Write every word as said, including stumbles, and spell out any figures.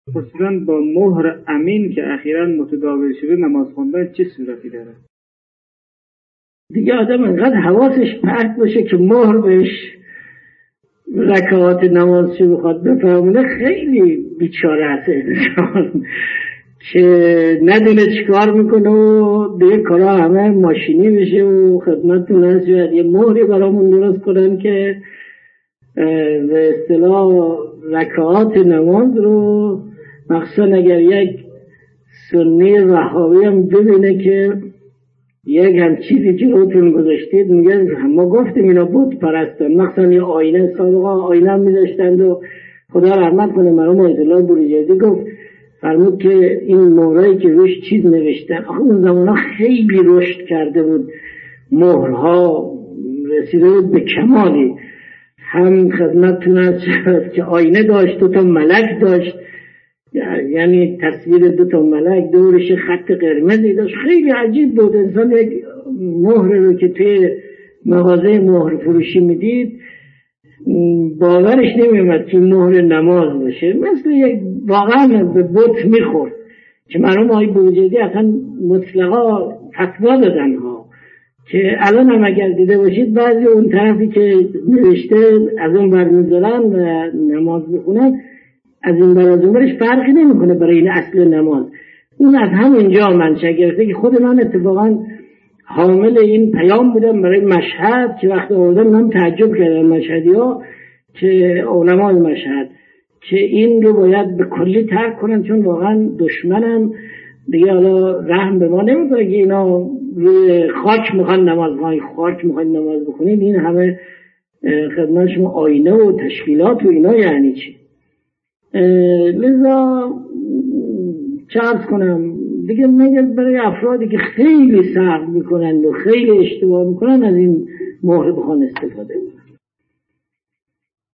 خصوصا با مهر امین که اخیراً متداول شده نماز خواندن چه صورتی داره؟ دیگه آدم انقدر حواسش پرت باشه که مهر بهش رکعات نمازشو بخواد بفهمونه، خیلی بیچاره هست انسان که ندونه چیکار میکنه و دیگه کارا همه ماشینی بشه. و خدمتتون هست یه مهری برامون درست کنن که به اصطلاح رکعات نماز رو مخصوصا اگر یک سنی وهابی هم ببینه که یک هم چیزی جلوتون گذاشتید، میگن ما گفتیم اینا بت پرستن، مخصوصا یه آینه سابقا آینه هم میذاشتند و خدا رحمت کنه مرحوم آیت الله بروجردی گفت فرمود که این مهرایی که روش چیز نوشتن، آخه اون زمان خیلی رشد کرده بود، مهرها رسیده بود به کمالی. هم خدمتتون هست که آینه داشت، دو تا ملک داشت، یعنی تصویر دو تا ملک، دورش خط قرمزی داشت، خیلی عجیب بود. انسان یک مهر رو که توی مغازه مهر فروشی میدید باورش نمیومد که مهر نماز باشه، مثل یک واقعا به بت میخورد که مرحوم آقای بروجردی اصلا مطلقا فتوا دادن ها که الان هم اگر دیده باشید بعضی اون طرفی که نوشته از اون برمیذارن نماز بخونن، از این بر از اون برش فرقی نمیکنه برای این اصل نماز. اون از همونجا منشأ گرفته که خود من اتفاقا حامل این پیام بودم برای مشهد که وقتی آوردم من تعجب کردم مشهدی ها که علمای مشهد که این رو باید به کلی ترک کنن، چون واقعا دشمنم دیگه حالا رحم به ما نمیکنه که اینا روی خاک میخوان نماز بخونن، خاک میخوان نماز بخونید، این همه خدمت شما آینه و تشکیلات و اینا یعنی چی؟ لذا چه عرض کنم دیگه، مگر برای افرادی که خیلی سخت میکنن و خیلی اشتباه میکنن از این مهر بخوان استفاده